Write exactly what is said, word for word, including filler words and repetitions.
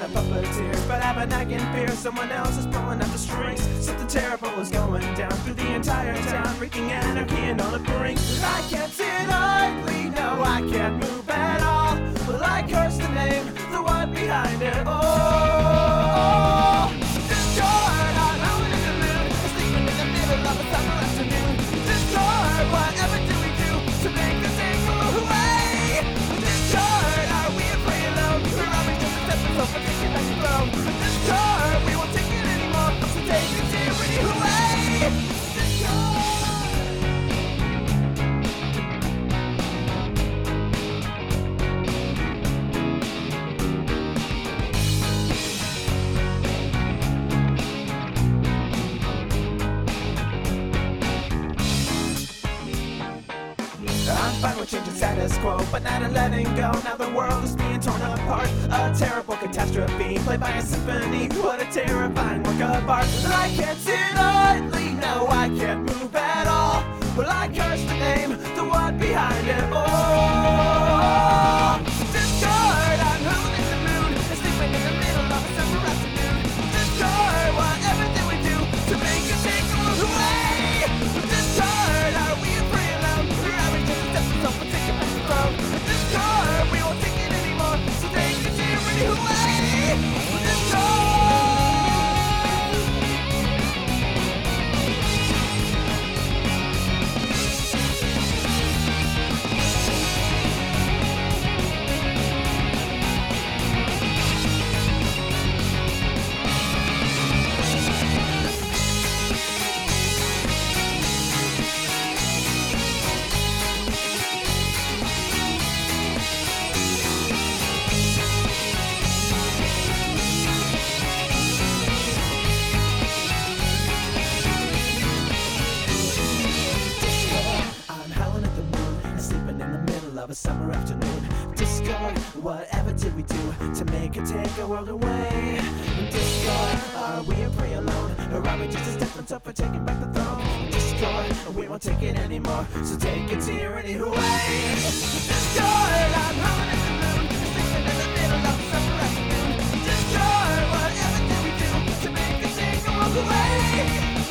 of puppeteers, but I have a nagging fear someone else is pulling at the strings. Something terrible is going down through the entire town, wreaking anarchy and on the brink. I can't sit idly, no, I can't move at all. Well, I curse the name, the one behind it all. Discord, I'm out in the moon, sleeping in the middle of a summer afternoon. Discord, whatever do we do to make this day go away? Discord, are we afraid alone? Or are we just a stepping stone for taking back the throne? Discord, we won't take it anymore, so take the tyranny away. I'm fine with changing status quo, but not a letting go. Now the world is being torn apart. A terrible catastrophe, played by a symphony. What a terrifying work of art. I can't sit idly, no, I can't move at all. Well, I curse the name, the one behind it all. Discord, I'm holding the moon, and sleeping in the middle of a summer afternoon. Discord, whatever do we do to make it take away? Discord, are we free alone? Or are we just stepping up and taking back the throne? Discord, we won't take it anymore, so take the tyranny away. Discord. Of a summer afternoon. Discord, whatever did we do to make it take our world away? Discord, are we a prey alone? Or are we just a step on top for taking back the throne? Discord, we won't take it anymore, so take it tyranny away. Discord, I'm howling at the moon, sleeping in the middle of a summer afternoon. Discord, whatever did we do to make it take our world away?